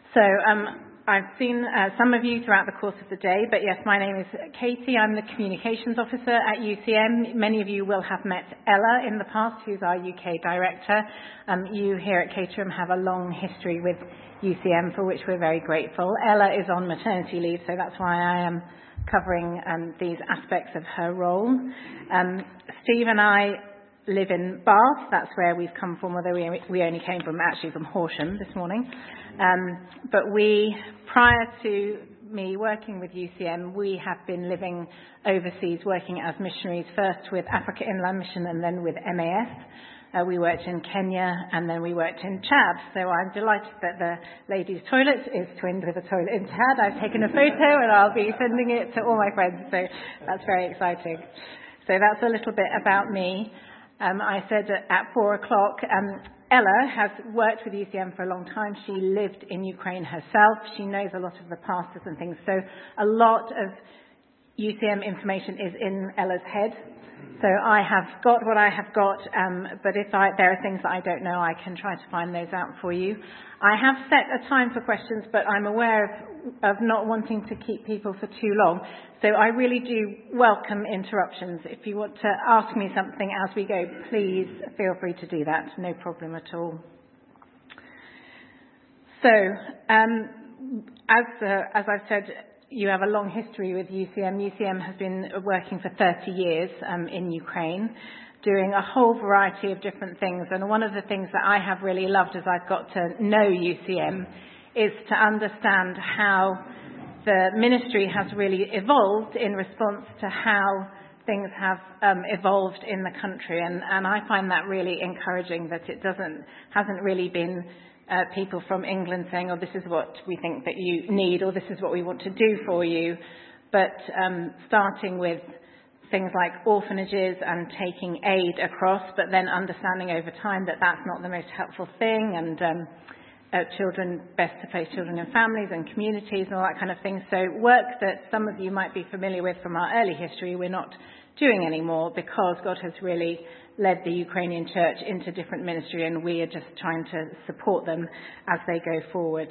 So I've seen some of you throughout the course of the day, but yes, my name is Katie. I'm the Communications Officer at UCM. Many of you will have met Ella in the past, who's our UK Director. You here at Caterham have a long history with UCM, for which we're very grateful. Ella is on maternity leave, so that's why I am covering these aspects of her role. Steve and I live in Bath. That's where we've come from, although we only came from Horsham this morning. But prior to me working with UCM, we have been living overseas, working as missionaries, first with Africa Inland Mission and then with MAS. We worked in Kenya and then we worked in Chad. So I'm delighted that the ladies' toilet is twinned with a toilet in Chad. I've taken a photo and I'll be sending it to all my friends. So that's very exciting. So that's a little bit about me. I said at 4 o'clock, Ella has worked with UCM for a long time. She lived in Ukraine herself. She knows a lot of the pastors and things. So a lot of UCM information is in Ella's head. So I have got what I have got, but if there are things that I don't know, I can try to find those out for you. I have set a time for questions, but I'm aware of not wanting to keep people for too long. So I really do welcome interruptions. If you want to ask me something as we go, please feel free to do that. No problem at all. So, as I've said, you have a long history with UCM. UCM has been working for 30 years in Ukraine, doing a whole variety of different things. And one of the things that I have really loved as I've got to know UCM is to understand how the ministry has really evolved in response to how things have evolved in the country. And I find that really encouraging, that it hasn't really been people from England saying, oh, this is what we think that you need, or this is what we want to do for you. But starting with things like orphanages and taking aid across, but then understanding over time that that's not the most helpful thing, and best to place children in families and communities and all that kind of thing. So work that some of you might be familiar with from our early history, we're not doing anymore, because God has really led the Ukrainian church into different ministry, and we are just trying to support them as they go forward.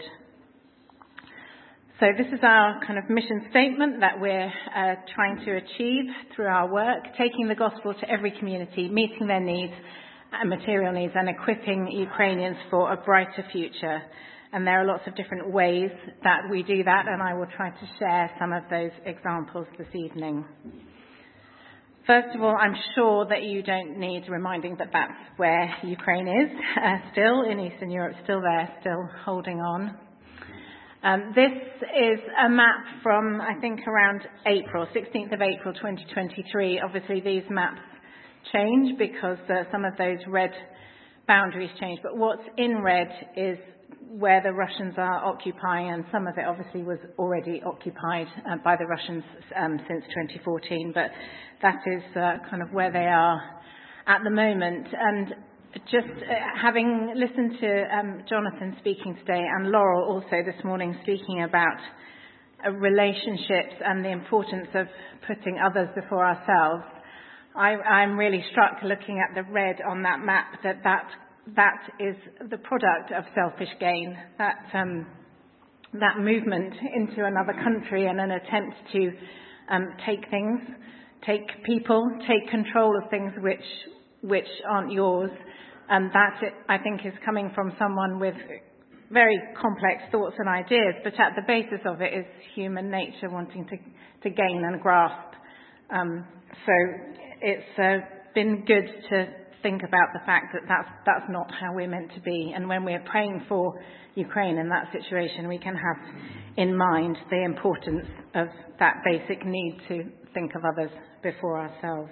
So this is our kind of mission statement that we're trying to achieve through our work, taking the gospel to every community, meeting their needs and material needs, and equipping Ukrainians for a brighter future. And there are lots of different ways that we do that, and I will try to share some of those examples this evening. First of all, I'm sure that you don't need reminding that that's where Ukraine is, still in Eastern Europe, still there, still holding on. This is a map from, I think, around April, 16th of April 2023. Obviously, these maps change because some of those red boundaries change. But what's in red is where the Russians are occupying, and some of it obviously was already occupied by the Russians since 2014. But that is kind of where they are at the moment. And just having listened to Jonathan speaking today, and Laurel also this morning speaking about relationships and the importance of putting others before ourselves, I'm really struck looking at the red on that map that is the product of selfish gain, that movement into another country and an attempt to take things, take people, take control of things which aren't yours. And that, I think, is coming from someone with very complex thoughts and ideas, but at the basis of it is human nature wanting to gain and grasp. So it's been good to think about the fact that that's not how we're meant to be. And when we're praying for Ukraine in that situation, we can have in mind the importance of that basic need to think of others before ourselves.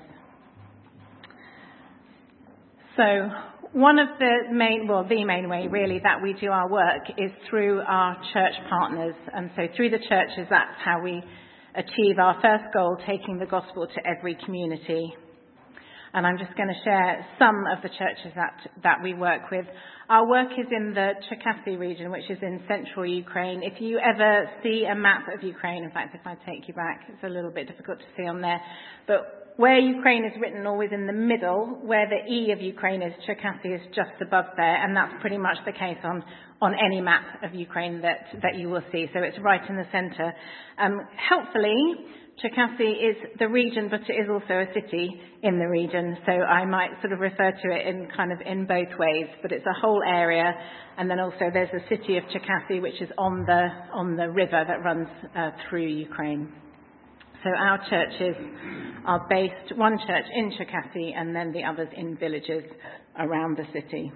So one of the main way really that we do our work is through our church partners. And so through the churches, that's how we achieve our first goal, taking the gospel to every community. And I'm just going to share some of the churches that we work with. Our work is in the Cherkasy region, which is in central Ukraine. If you ever see a map of Ukraine, in fact, if I take you back, it's a little bit difficult to see on there, but where Ukraine is written always in the middle, where the E of Ukraine is, Cherkasy is just above there, and that's pretty much the case on on any map of Ukraine that you will see. So it's right in the centre. Helpfully, Cherkasy is the region, but it is also a city in the region. So I might sort of refer to it in both ways, but it's a whole area. And then also there's the city of Cherkasy, which is on the river that runs through Ukraine. So our churches are based, one church in Cherkasy and then the others in villages around the city.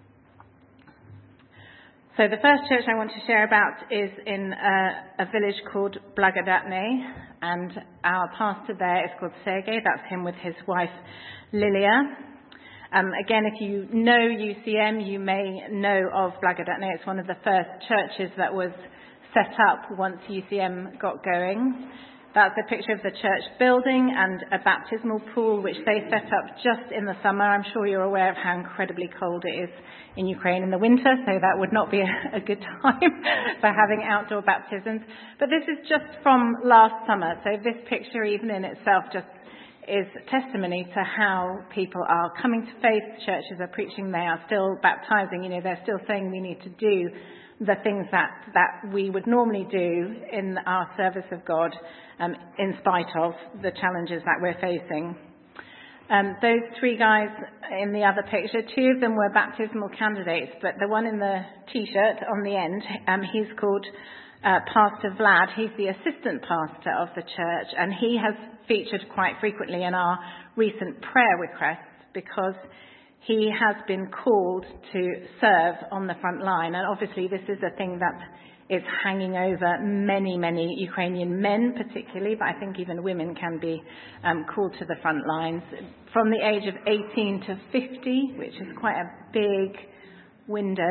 So the first church I want to share about is in a village called Blagodatne, and our pastor there is called Sergei. That's him with his wife Lilia. Again, if you know UCM, you may know of Blagodatne. It's one of the first churches that was set up once UCM got going. That's a picture of the church building and a baptismal pool, which they set up just in the summer. I'm sure you're aware of how incredibly cold it is in Ukraine in the winter, so that would not be a good time for having outdoor baptisms. But this is just from last summer, so this picture even in itself just is testimony to how people are coming to faith. Churches are preaching, they are still baptizing, they're still saying we need to do the things that we would normally do in our service of God, in spite of the challenges that we're facing. Those three guys in the other picture, two of them were baptismal candidates, but the one in the T-shirt on the end, he's called Pastor Vlad. He's the assistant pastor of the church, and he has featured quite frequently in our recent prayer requests because he has been called to serve on the front line. And obviously this is a thing that is hanging over many, many Ukrainian men particularly, but I think even women can be called to the front lines. From the age of 18 to 50, which is quite a big window.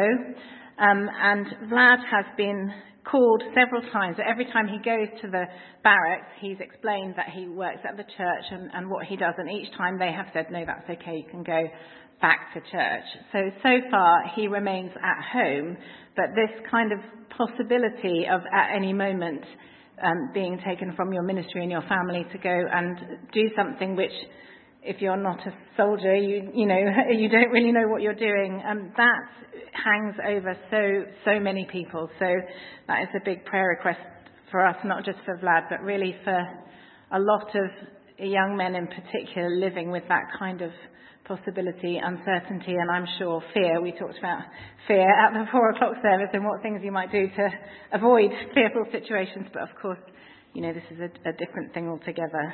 And Vlad has been called several times. Every time he goes to the barracks, he's explained that he works at the church and what he does. And each time they have said, no, that's okay, you can go back to church. So far he remains at home, but this kind of possibility of at any moment being taken from your ministry and your family to go and do something which, if you're not a soldier, you don't really know what you're doing, that hangs over so many people. So that is a big prayer request for us, not just for Vlad, but really for a lot of young men in particular living with that kind of possibility, uncertainty, and I'm sure fear. We talked about fear at the 4:00 service and what things you might do to avoid fearful situations, but of course, this is a different thing altogether.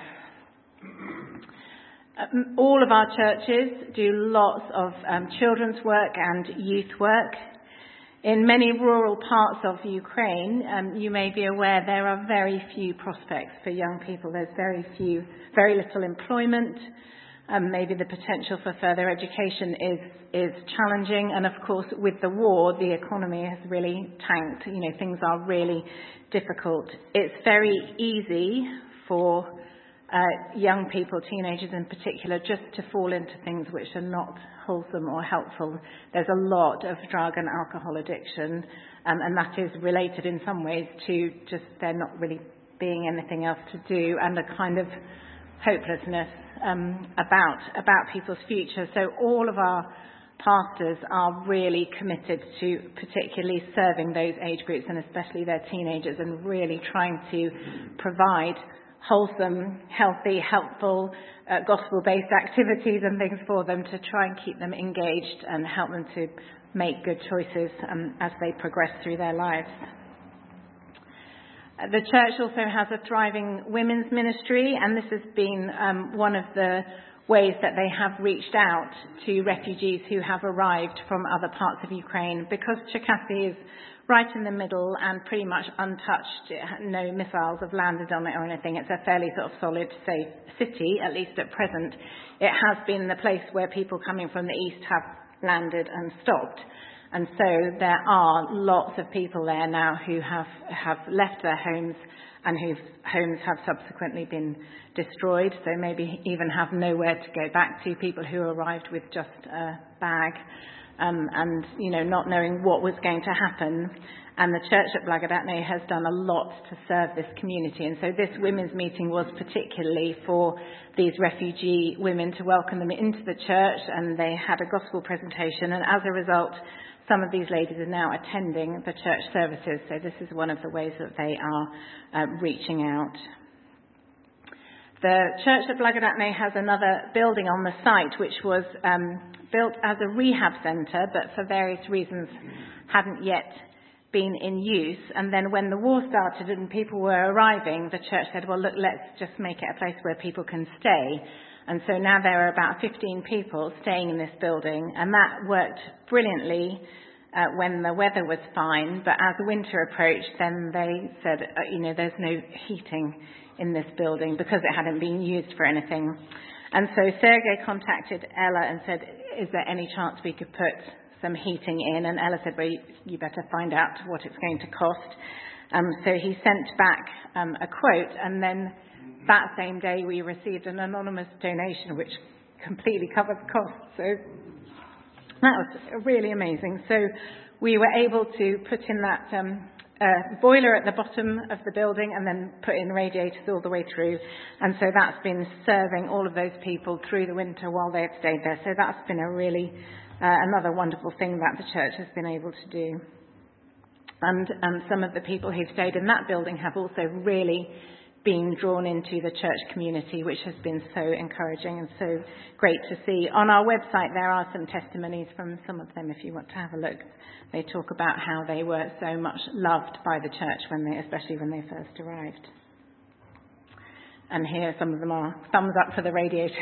All of our churches do lots of children's work and youth work. In many rural parts of Ukraine, you may be aware there are very few prospects for young people. There's very little employment. Maybe the potential for further education is challenging. And of course, with the war, the economy has really tanked. Things are really difficult. It's very easy for young people, teenagers in particular, just to fall into things which are not wholesome or helpful. There's a lot of drug and alcohol addiction, and that is related in some ways to just there not really being anything else to do, and a kind of hopelessness about people's future. So all of our pastors are really committed to particularly serving those age groups, and especially their teenagers, and really trying to provide wholesome, healthy, helpful, gospel-based activities and things for them to try and keep them engaged and help them to make good choices as they progress through their lives. The church also has a thriving women's ministry, and this has been one of the ways that they have reached out to refugees who have arrived from other parts of Ukraine. Because Cherkasy is right in the middle and pretty much untouched, no missiles have landed on it or anything. It's a fairly sort of solid, safe city, at least at present. It has been the place where people coming from the east have landed and stopped. And so there are lots of people there now who have left their homes and whose homes have subsequently been destroyed, so maybe even have nowhere to go back to, people who arrived with just a bag and not knowing what was going to happen. And the church at Blagodatne has done a lot to serve this community. And so this women's meeting was particularly for these refugee women, to welcome them into the church, and they had a gospel presentation, and as a result, some of these ladies are now attending the church services, so this is one of the ways that they are reaching out. The church at Blagodatne has another building on the site which was built as a rehab centre, but for various reasons hadn't yet been in use. And then when the war started and people were arriving, the church said, well, look, let's just make it a place where people can stay. And so now there are about 15 people staying in this building, and that worked brilliantly when the weather was fine. But as winter approached, then they said, there's no heating in this building because it hadn't been used for anything. And so Sergei contacted Ella and said, is there any chance we could put some heating in? And Ella said, well, you better find out what it's going to cost. So he sent back a quote, and then that same day we received an anonymous donation which completely covered the cost. So that was really amazing. So we were able to put in that boiler at the bottom of the building and then put in radiators all the way through. And so that's been serving all of those people through the winter while they had stayed there. So that's been a really another wonderful thing that the church has been able to do. And some of the people who've stayed in that building have also really been drawn into the church community, which has been so encouraging and so great to see. On our website, there are some testimonies from some of them if you want to have a look. They talk about how they were so much loved by the church, especially when they first arrived. And here some of them are thumbs up for the radiators.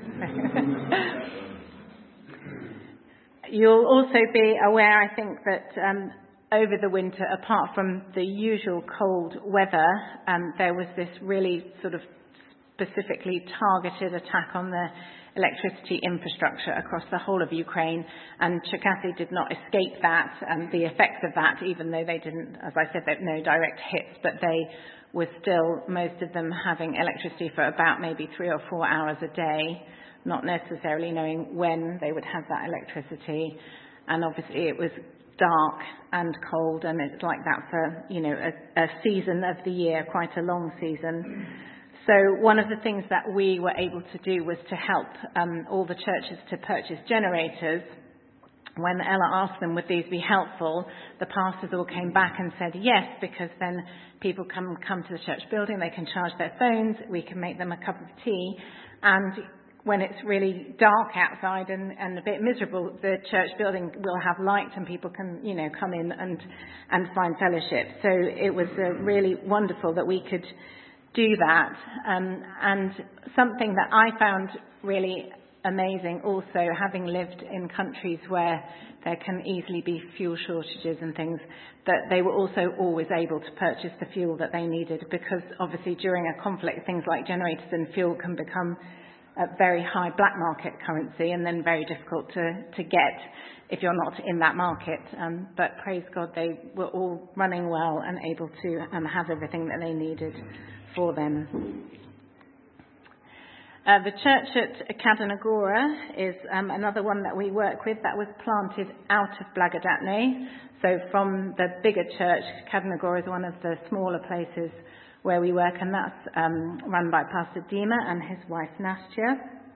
You'll also be aware, I think, that over the winter, apart from the usual cold weather, there was this really sort of specifically targeted attack on the electricity infrastructure across the whole of Ukraine, and Cherkasy did not escape that and the effects of that, even though they didn't, as I said, no direct hits, but they were still, most of them, having electricity for about maybe 3 or 4 hours a day, not necessarily knowing when they would have that electricity. And obviously it was dark and cold, and it's like that for, a season of the year, quite a long season. So one of the things that we were able to do was to help all the churches to purchase generators. When Ella asked them, would these be helpful, the pastors all came back and said yes, because then people come to the church building, they can charge their phones, we can make them a cup of tea, and when it's really dark outside and a bit miserable, the church building will have light and people can, come in and find fellowship. So it was really wonderful that we could do that. And something that I found really amazing also, having lived in countries where there can easily be fuel shortages and things, that they were also always able to purchase the fuel that they needed, because obviously during a conflict, things like generators and fuel can become a very high black market currency and then very difficult to get if you're not in that market. But praise God, they were all running well and able to have everything that they needed for them. The church at Kadanagora is another one that we work with that was planted out of Blagodatne. So from the bigger church, Kadanagora is one of the smaller places where we work, and that's run by Pastor Dima and his wife Nastya.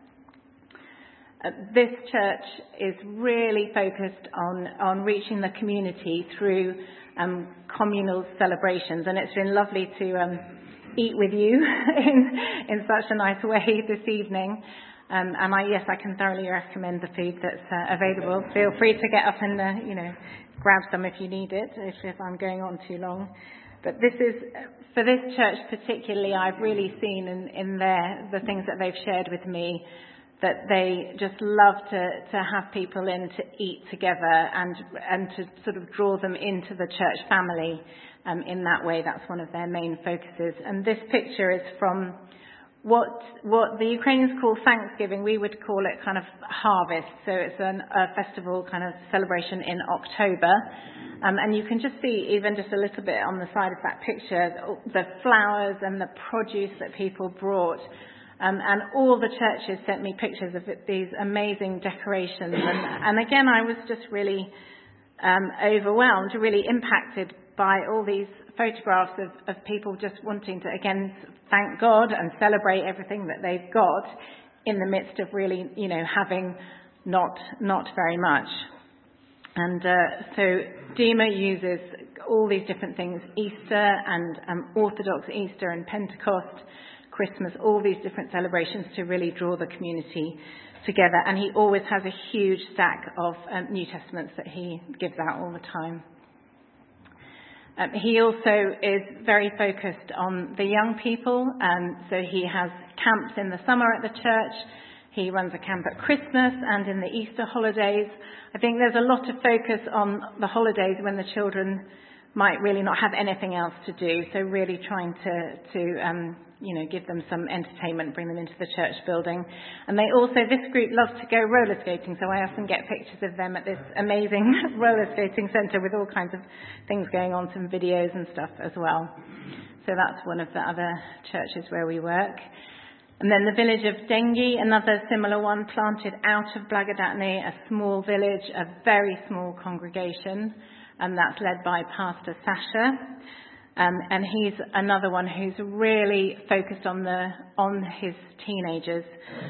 This church is really focused on reaching the community through communal celebrations, and it's been lovely to eat with you in such a nice way this evening. And I can thoroughly recommend the food that's available. Feel free to get up and grab some if you need it, if I'm going on too long. But this is, for this church particularly, I've really seen in the things that they've shared with me, that they just love to have people in to eat together and to sort of draw them into the church family in that way. That's one of their main focuses. And this picture is from what the Ukrainians call Thanksgiving. We would call it kind of harvest. So it's a festival kind of celebration in October. And you can just see, even just a little bit on the side of that picture, the flowers and the produce that people brought. And all the churches sent me pictures of these amazing decorations. And again, I was just really overwhelmed, really impacted by all these photographs of people just wanting to, again, thank God and celebrate everything that they've got in the midst of really, having not very much. And so Dima uses all these different things, Easter and Orthodox Easter and Pentecost, Christmas, all these different celebrations to really draw the community together. And he always has a huge stack of New Testaments that he gives out all the time. He also is very focused on the young people. So he has camps in the summer at the church. He runs a camp at Christmas and in the Easter holidays. I think there's a lot of focus on the holidays when the children might really not have anything else to do. So really trying to give them some entertainment, bring them into the church building. And this group loves to go roller skating. So I often get pictures of them at this amazing roller skating centre with all kinds of things going on, some videos and stuff as well. So that's one of the other churches where we work. And then the village of Dengi, another similar one, planted out of Blagodatne, a small village, a very small congregation, and that's led by Pastor Sasha. And he's another one who's really focused on his teenagers.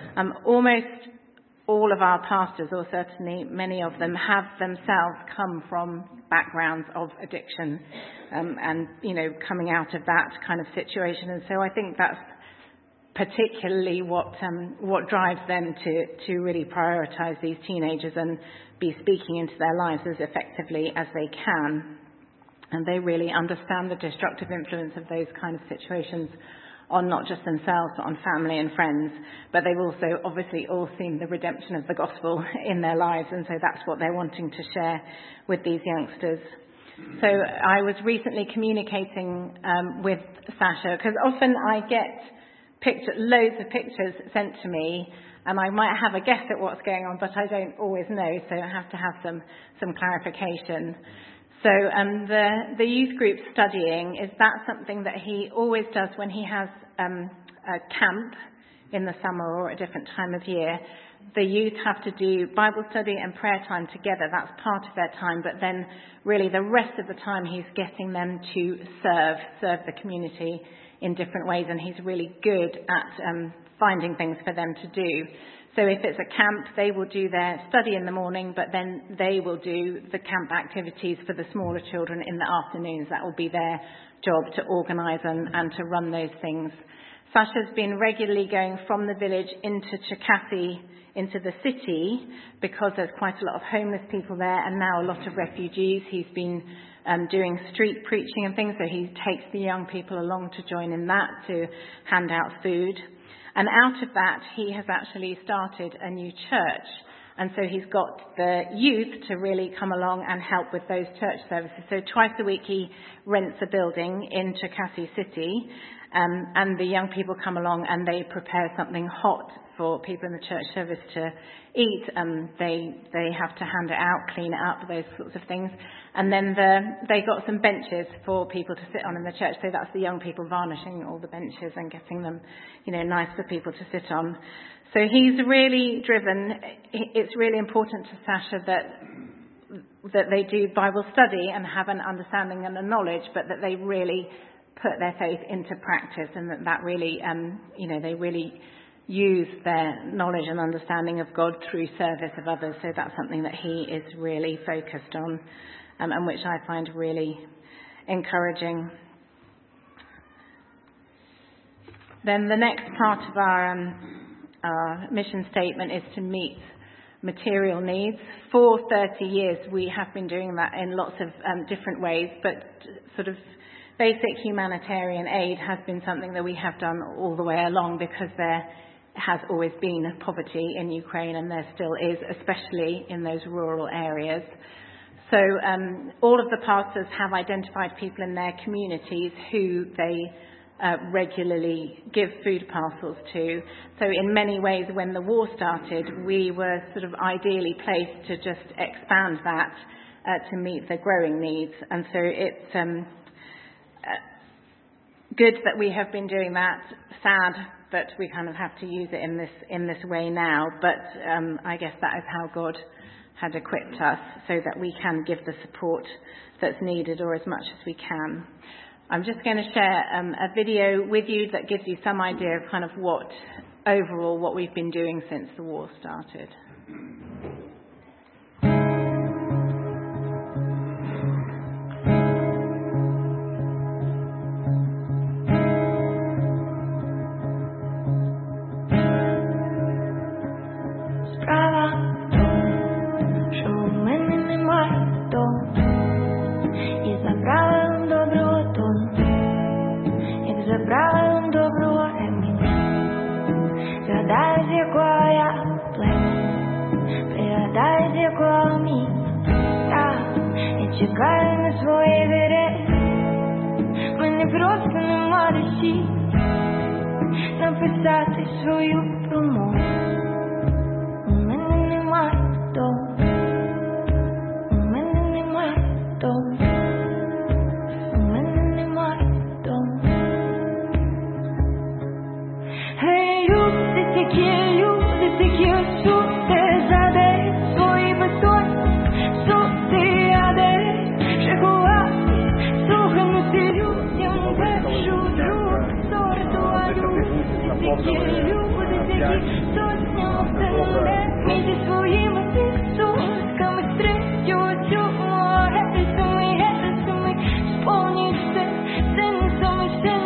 Almost all of our pastors, or certainly many of them, have themselves come from backgrounds of addiction, and coming out of that kind of situation. And so I think that's particularly what drives them to really prioritise these teenagers and be speaking into their lives as effectively as they can. And they really understand the destructive influence of those kind of situations on not just themselves, but on family and friends. But they've also obviously all seen the redemption of the gospel in their lives, and so that's what they're wanting to share with these youngsters. So I was recently communicating with Sasha, because often I get loads of pictures sent to me, and I might have a guess at what's going on, but I don't always know, so I have to have some clarification. So the youth group studying, is that something that he always does when he has a camp in the summer or a different time of year? The youth have to do Bible study and prayer time together. That's part of their time, but then really the rest of the time he's getting them to serve the community in different ways, and he's really good at finding things for them to do. So if it's a camp, they will do their study in the morning, but then they will do the camp activities for the smaller children in the afternoons. That will be their job, to organise and to run those things. Sasha's been regularly going from the village into Cherkasy, into the city, because there's quite a lot of homeless people there and now a lot of refugees. He's been doing street preaching and things, so he takes the young people along to join in that, to hand out food. And out of that, he has actually started a new church. And so he's got the youth to really come along and help with those church services. So twice a week he rents a building in Cherkasy city, and the young people come along and they prepare something hot for people in the church service to eat. They have to hand it out, clean it up, those sorts of things. And then they got some benches for people to sit on in the church. So that's the young people varnishing all the benches and getting them, nice for people to sit on. So he's really driven. It's really important to Sasha that they do Bible study and have an understanding and a knowledge, but that they really put their faith into practice, and that really, they really use their knowledge and understanding of God through service of others. So that's something that he is really focused on, and which I find really encouraging. Then the next part of our mission statement is to meet material needs. For 30 years we have been doing that in lots of different ways, but sort of basic humanitarian aid has been something that we have done all the way along, because there has always been poverty in Ukraine, and there still is, especially in those rural areas. So all of the pastors have identified people in their communities who they regularly give food parcels to. So in many ways, when the war started, we were sort of ideally placed to just expand that to meet the growing needs. And so it's good that we have been doing that. Sad that we kind of have to use it in this way now, but I guess that is how God had equipped us, so that we can give the support that's needed, or as much as we can. I'm just going to share a video with you that gives you some idea of kind of what we've been doing since the war started. просто нема де сісти, написати свою промову. У мене немає дому, у мене немає дому, у мене немає дому. Гей, люди такі осуди, задай свої бетонні суди, а де шикувати, слуханути людям першу, другу сорту, а люди такі сотнями втенде, зі своїми стосунками, з третю цьому гересами, сповнюють все не самі.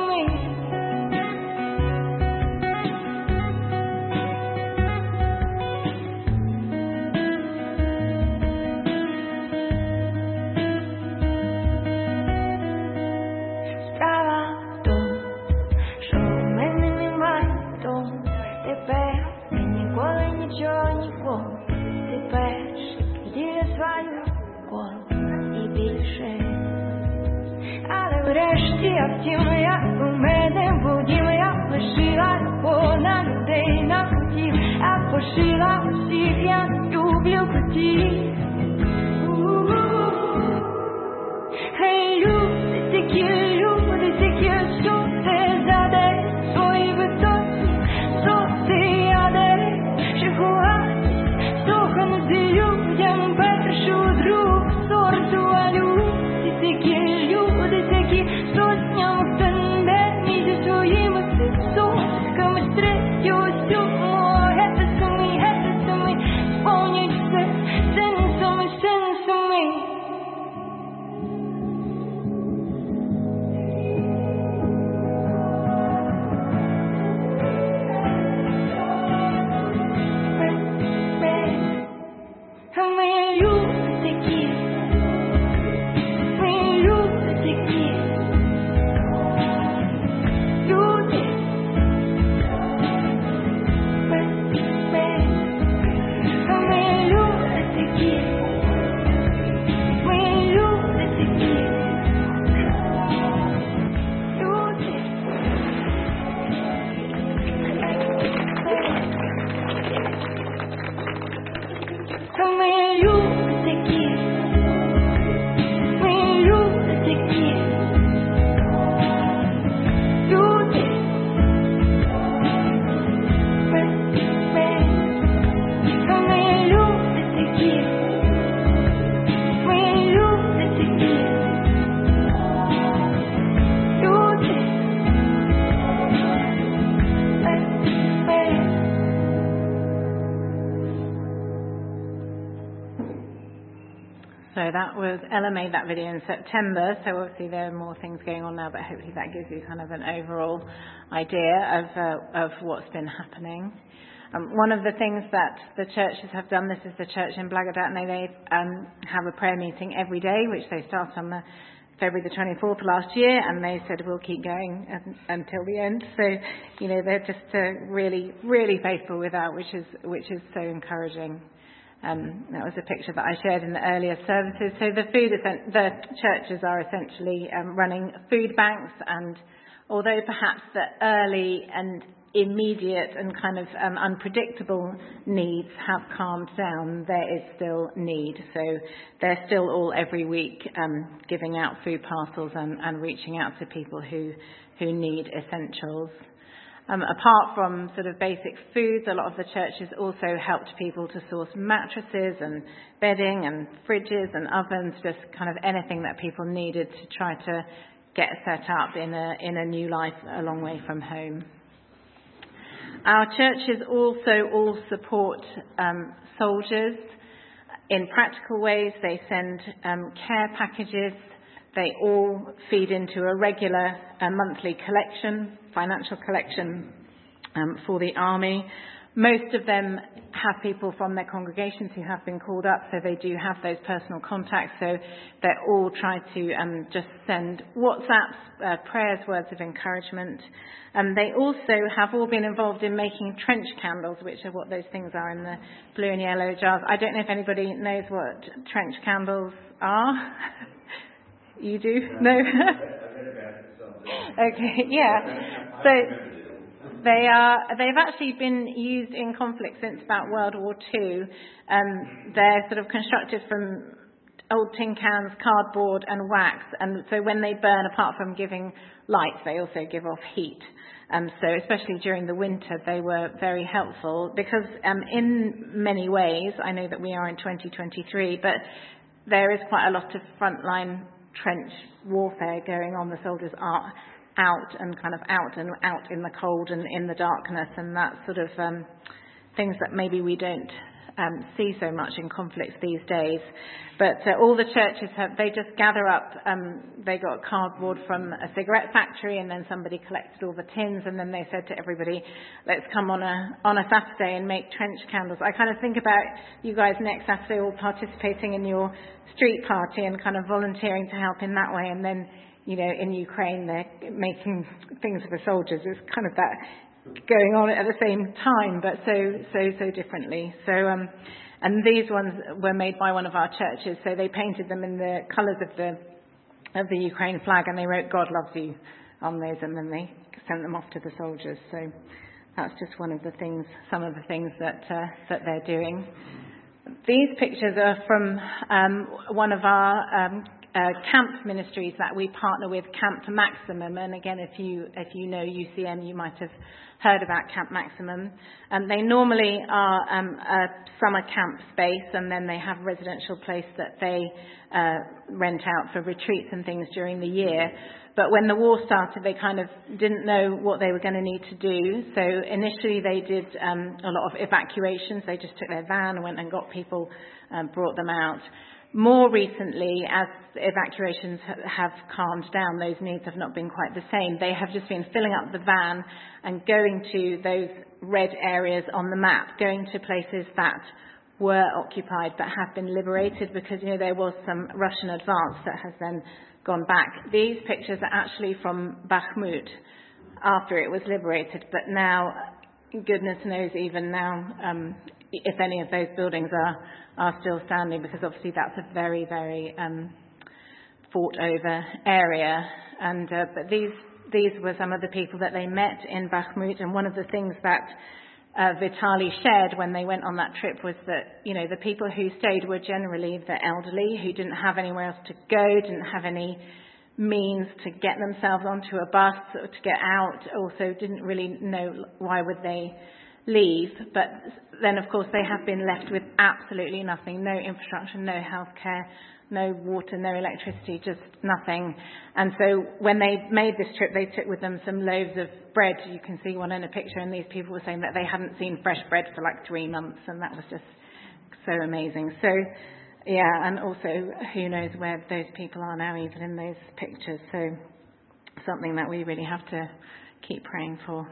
Врешті, а втім, як у мене будім, я лишила на людей на хотів, а пошила усіх, я люблю котів. Гей, люди такі сути, задай свої високі соти, а де шикуватись, слуханути людям першу, другу сорту, а люди такі сотнями втенде, зі своїми стосунками, з третю цьому гересами, сповнюють все не самі. So that was, Ella made that video in September, so obviously there are more things going on now, but hopefully that gives you kind of an overall idea of what's been happening. One of the things that the churches have done, this is the church in Blagoddatne, they have a prayer meeting every day, which they started on February the 24th last year, and they said we'll keep going until the end. So, you know, they're just really, really faithful with that, which is so encouraging. That was a picture that I shared in the earlier services. So the churches are essentially running food banks, and although perhaps the early and immediate and kind of unpredictable needs have calmed down, there is still need. So they're still all every week giving out food parcels and reaching out to people who need essentials. Apart from sort of basic foods, a lot of the churches also helped people to source mattresses and bedding and fridges and ovens, just kind of anything that people needed to try to get set up in a new life a long way from home. Our churches also all support soldiers in practical ways. They send care packages. They all feed into a regular monthly collection, financial collection for the army. Most of them have people from their congregations who have been called up, so they do have those personal contacts. So they're all trying to just send WhatsApps, prayers, words of encouragement. They also have all been involved in making trench candles, which are what those things are in the blue and yellow jars. I don't know if anybody knows what trench candles are. You do? No? I read about some Okay, yeah. So they've actually been used in conflict since about World War II. They're sort of constructed from old tin cans, cardboard and wax, and so when they burn, apart from giving light, they also give off heat. So especially during the winter, they were very helpful because in many ways, I know that we are in 2023, but there is quite a lot of frontline trench warfare going on. The soldiers are out and out in the cold and in the darkness, and that sort of things that maybe we don't see so much in conflicts these days. But all the churches they just gather up, they got cardboard from a cigarette factory, and then somebody collected all the tins, and then they said to everybody, let's come on a Saturday and make trench candles. I kind of think about you guys next Saturday all participating in your street party and kind of volunteering to help in that way, and then, you know, in Ukraine they're making things for the soldiers. It's kind of that going on at the same time, but so differently. So, and these ones were made by one of our churches. So they painted them in the colours of the Ukraine flag, and they wrote "God loves you" on those, and then they sent them off to the soldiers. So that's just some of the things that they're doing. These pictures are from one of our camp ministries that we partner with, Camp Maximum. And again, if you know UCM, you might have heard about Camp Maximum. They normally are a summer camp space, and then they have a residential place that they rent out for retreats and things during the year. But when the war started, they kind of didn't know what they were going to need to do. So initially they did a lot of evacuations. They just took their van and went and got people, brought them out. More recently, as evacuations have calmed down, those needs have not been quite the same. They have just been filling up the van and going to those red areas on the map, going to places that were occupied but have been liberated, because, you know, there was some Russian advance that has then gone back. These pictures are actually from Bakhmut after it was liberated, but now, goodness knows even now if any of those buildings are still standing, because obviously that's a very, very fought over area. And but these were some of the people that they met in Bakhmut, and one of the things that Vitaly shared when they went on that trip was that, you know, the people who stayed were generally the elderly who didn't have anywhere else to go, didn't have any means to get themselves onto a bus or to get out, also didn't really know why would they leave. But then, of course, they have been left with absolutely nothing, no infrastructure, no healthcare, no water, no electricity, just nothing. And so when they made this trip, they took with them some loaves of bread. You can see one in a picture, and these people were saying that they hadn't seen fresh bread for like 3 months, and that was just so amazing. So, yeah, and also who knows where those people are now, even in those pictures. So something that we really have to keep praying for.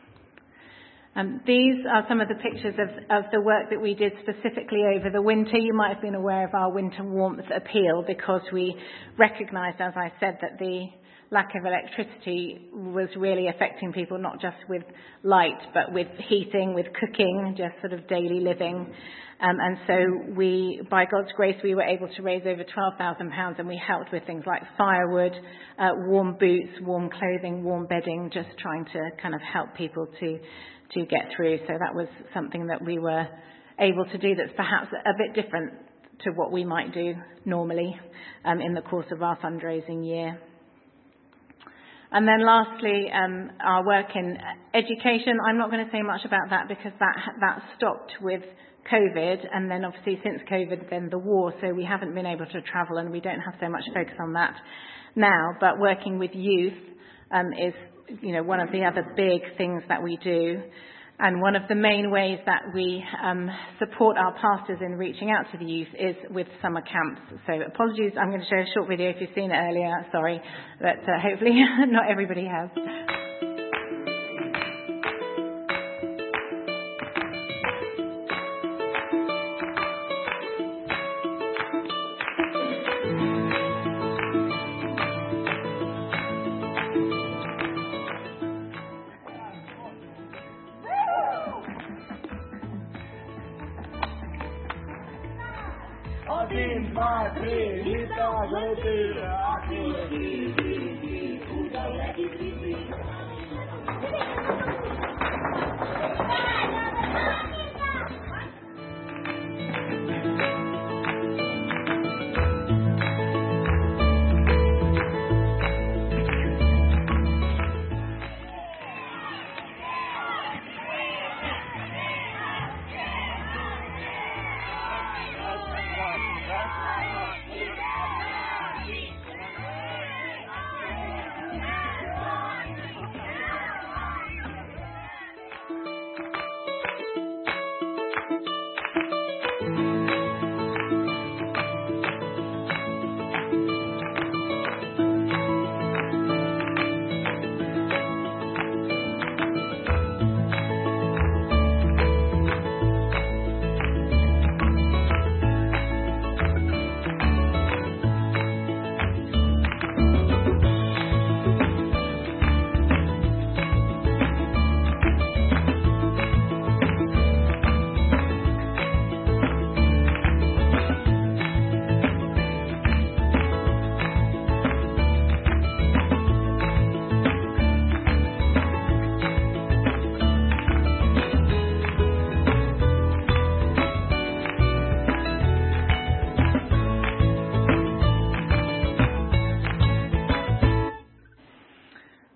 These are some of the pictures of the work that we did specifically over the winter. You might have been aware of our winter warmth appeal, because we recognised, as I said, that the lack of electricity was really affecting people, not just with light, but with heating, with cooking, just sort of daily living. And so we, by God's grace, we were able to raise over £12,000, and we helped with things like firewood, warm boots, warm clothing, warm bedding, just trying to kind of help people to get through. So that was something that we were able to do that's perhaps a bit different to what we might do normally in the course of our fundraising year. And then lastly, our work in education. I'm not going to say much about that, because that stopped with COVID, and then obviously since COVID, then the war, so we haven't been able to travel, and we don't have so much focus on that now. But working with youth is, you know, one of the other big things that we do. And one of the main ways that we support our pastors in reaching out to the youth is with summer camps. So apologies, I'm going to show a short video if you've seen it earlier, sorry, but hopefully not everybody has. Один, два, три, літа, лети,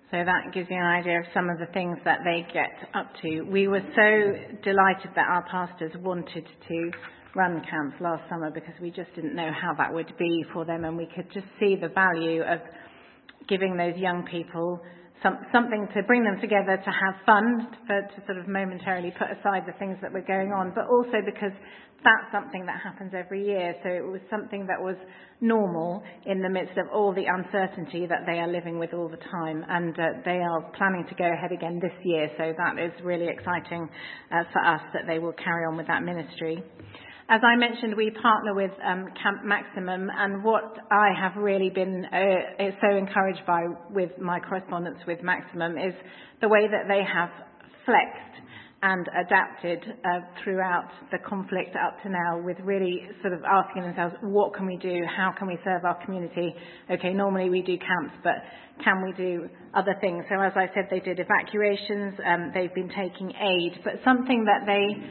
So that gives you an idea of some of the things that they get up to. We were so delighted that our pastors wanted to run camps last summer because we just didn't know how that would be for them, and we could just see the value of giving those young people something to bring them together, to have fun, to sort of momentarily put aside the things that were going on, but also because that's something that happens every year. So it was something that was normal in the midst of all the uncertainty that they are living with all the time. And they are planning to go ahead again this year. So that is really exciting for us that they will carry on with that ministry. As I mentioned, we partner with Camp Maximum, and what I have really been so encouraged by with my correspondence with Maximum is the way that they have flexed and adapted throughout the conflict up to now, with really sort of asking themselves, what can we do? How can we serve our community? Okay, normally we do camps, but can we do other things? So as I said, they did evacuations, they've been taking aid, but something that they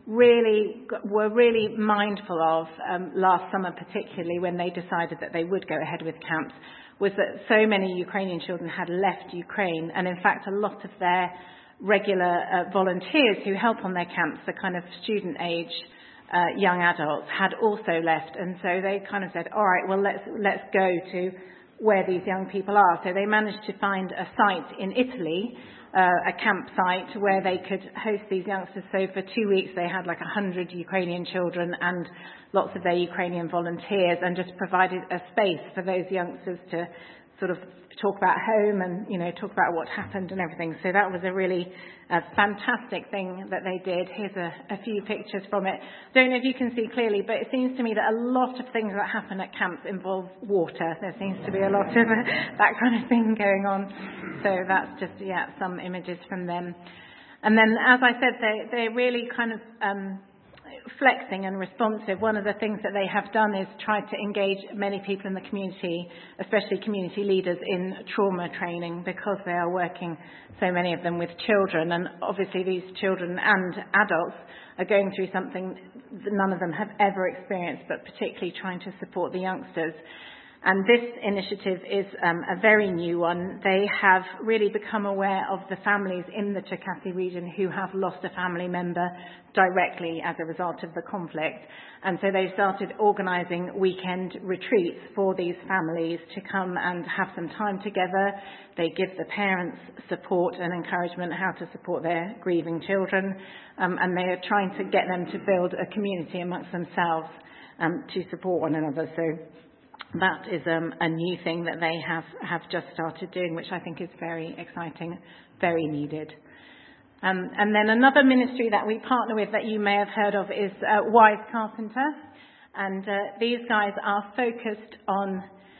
were really mindful of last summer, particularly when they decided that they would go ahead with camps, was that so many Ukrainian children had left Ukraine, and in fact a lot of their regular volunteers who help on their camps, the kind of student age young adults, had also left. And so they kind of said, all right, well let's go to where these young people are. So they managed to find a site in Italy, a campsite where they could host these youngsters. So for 2 weeks they had like 100 Ukrainian children and lots of their Ukrainian volunteers, and just provided a space for those youngsters to sort of talk about home and, you know, talk about what happened and everything. So that was a really fantastic thing that they did. Here's a few pictures from it. Don't know if you can see clearly, but it seems to me that a lot of things that happen at camps involve water. There seems to be a lot of that kind of thing going on. So that's just, some images from them. And then, as I said, they're really kind of flexing and responsive. One of the things that they have done is try to engage many people in the community, especially community leaders, in trauma training, because they are working, so many of them, with children. And obviously these children and adults are going through something that none of them have ever experienced, but particularly trying to support the youngsters. And this initiative is a very new one. They have really become aware of the families in the Cherkasy region who have lost a family member directly as a result of the conflict. And so they started organising weekend retreats for these families to come and have some time together. They give the parents support and encouragement how to support their grieving children. And they are trying to get them to build a community amongst themselves to support one another. So that is a new thing that they have just started doing, which I think is very exciting, very needed. And then another ministry that we partner with that you may have heard of is Wise Carpenter. And these guys are focused on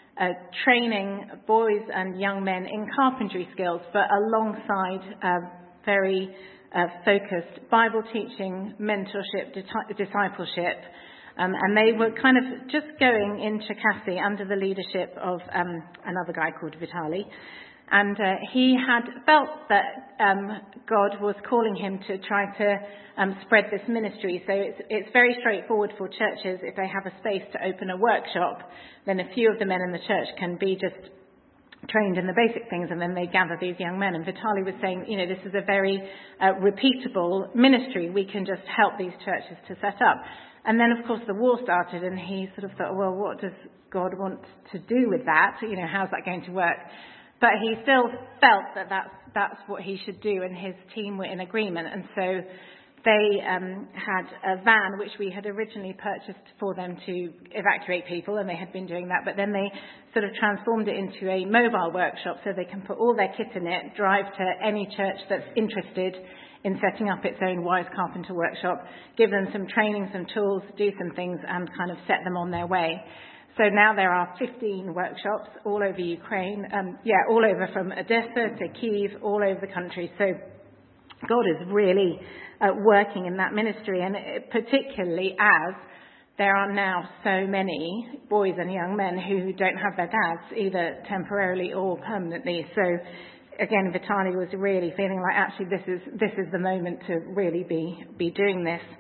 training boys and young men in carpentry skills, but alongside very focused Bible teaching, mentorship, discipleship. And they were kind of just going in Cherkasy under the leadership of another guy called Vitaly. And he had felt that God was calling him to try to spread this ministry. So it's very straightforward for churches. If they have a space to open a workshop, then a few of the men in the church can be just trained in the basic things, and then they gather these young men. And Vitaly was saying, this is a very repeatable ministry. We can just help these churches to set up. And then, of course, the war started, and he sort of thought, well, what does God want to do with that? How's that going to work? But he still felt that that's what he should do, and his team were in agreement. And so they had a van, which we had originally purchased for them to evacuate people, and they had been doing that. But then they sort of transformed it into a mobile workshop so they can put all their kit in it, drive to any church that's interested in setting up its own Wise Carpenter workshop, give them some training, some tools, do some things, and kind of set them on their way. So now there are 15 workshops all over Ukraine, all over from Odessa to Kyiv, all over the country. So God is really working in that ministry, and particularly as there are now so many boys and young men who don't have their dads, either temporarily or permanently. So again, Vitaly was really feeling like actually this is the moment to really be doing this.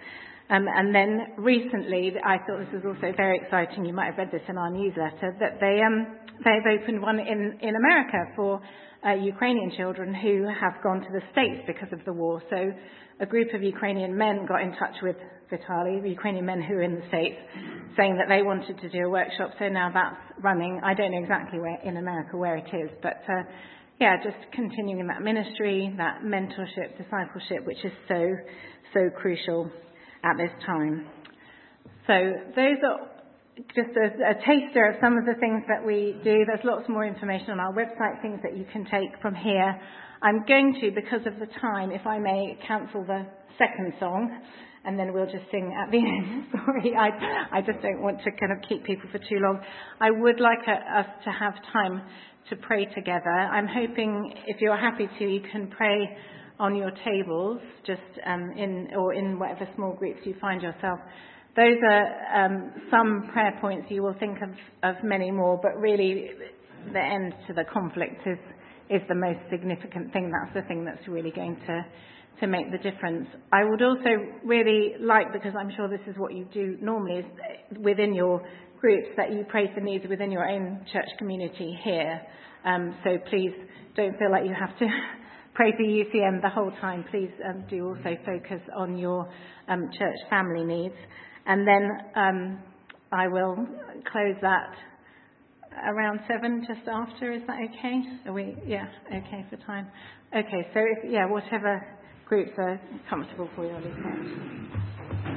And then recently, I thought this was also very exciting. You might have read this in our newsletter, that they've opened one in America for Ukrainian children who have gone to the States because of the war. So a group of Ukrainian men got in touch with Vitaly, the Ukrainian men who are in the States, saying that they wanted to do a workshop. So now that's running. I don't know exactly where in America where it is, but just continuing that ministry, that mentorship, discipleship, which is so crucial at this time. So those are just a taster of some of the things that we do. There's lots more information on our website, things that you can take from here. I'm going to, because of the time, if I may, cancel the second song, and then we'll just sing at the end. Sorry, I just don't want to kind of keep people for too long. I would like us to have time to pray together. I'm hoping, if you're happy to, you can pray on your tables, just in whatever small groups you find yourself. Those are some prayer points. You will think of many more, but really the end to the conflict is the most significant thing. That's the thing that's really going to make the difference. I would also really like, because I'm sure this is what you do normally, is within your groups, that you pray for needs within your own church community here. So please don't feel like you have to pray for UCM the whole time. Please do also focus on your church family needs. And then I will close that around 7, just after. Is that okay? Are we? Yeah, okay for time. Okay, so whatever groups are comfortable for you, I'll leave that.